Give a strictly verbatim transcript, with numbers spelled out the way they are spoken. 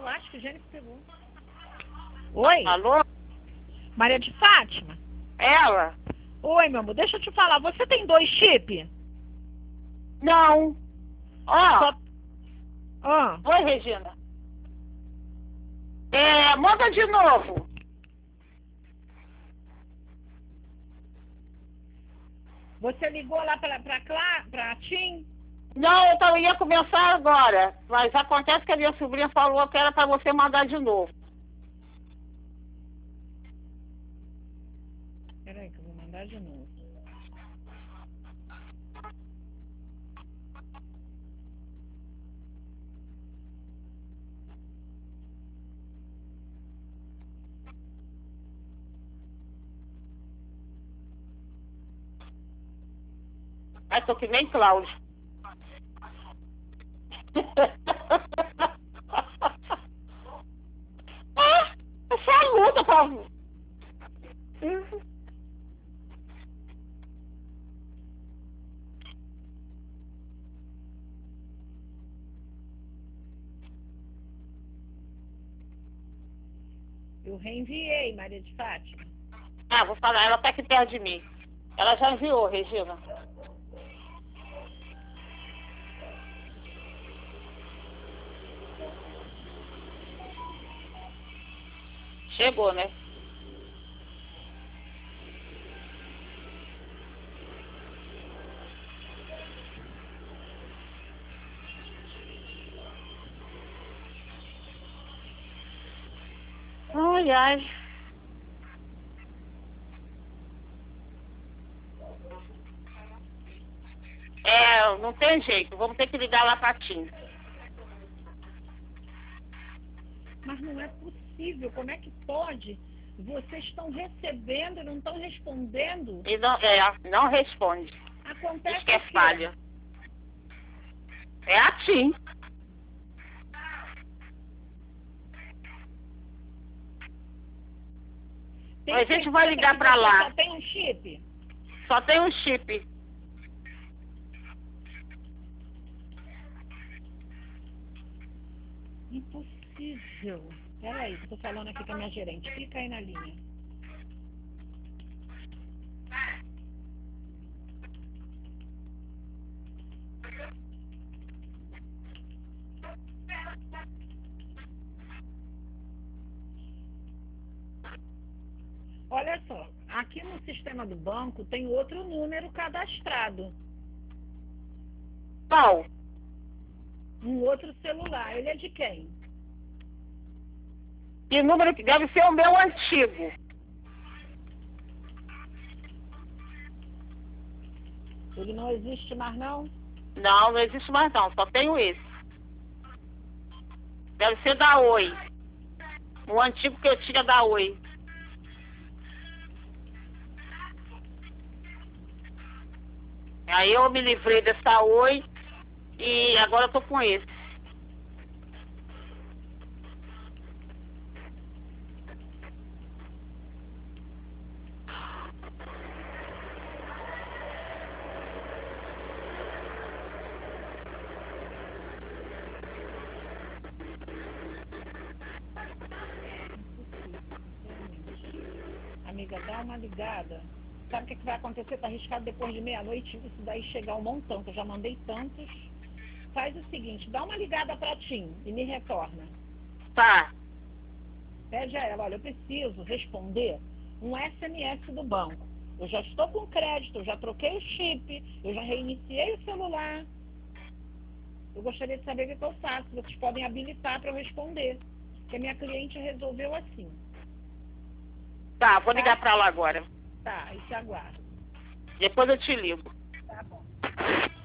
acho que o Gênesis pegou. Oi? Alô? Maria de Fátima? Ela? Oi, meu amor, deixa eu te falar, você tem dois chips? Não. Ó. Só... Ah. Oi, Regina. É, manda de novo. Você ligou lá pra, pra, pra, pra Tim? Não, eu tava, ia começar agora, mas acontece que a minha sobrinha falou que era pra você mandar de novo. Peraí que eu vou mandar de novo. Aí tô que nem Cláudio. Ah, é só luta, Paulo. Eu reenviei, Maria de Fátima. Ah, vou falar, ela tá aqui perto de mim. Ela já enviou, Regina. Chegou, né? Ai, ai. É, não tem jeito. Vamos ter que ligar lá pra Tim. Mas não é possível. Como é que pode? Vocês estão recebendo e não estão respondendo? E não, é, não responde. Acontece Diz que é o quê? falha. É a Tim. Tem A gente vai certeza ligar que pra você lá. Só tem um chip? Só tem um chip. Impossível. Peraí, que eu tô falando aqui com a minha gerente. Fica aí na linha. Olha só, aqui no sistema do banco tem outro número cadastrado. Qual? Um outro celular. Ele é de quem? Que número que deve ser o meu antigo. Ele não existe mais, não? Não, não existe mais não. Só tenho esse. Deve ser da Oi. O antigo que eu tinha da Oi. Aí eu me livrei dessa Oi e agora eu tô com esse. Amiga, dá uma ligada. Sabe o que, que vai acontecer? Tá arriscado depois de meia-noite isso daí chegar um montão, que eu já mandei tantos. Faz o seguinte, dá uma ligada pra Tim e me retorna. Tá. Pede a ela, olha, eu preciso responder um S M S do banco. Eu já estou com crédito, eu já troquei o chip, eu já reiniciei o celular. Eu gostaria de saber o que eu faço. Vocês podem habilitar para eu responder. Porque a minha cliente resolveu assim. Tá, vou ligar pra lá agora. Tá, aí te aguardo. Depois eu te ligo. Tá bom.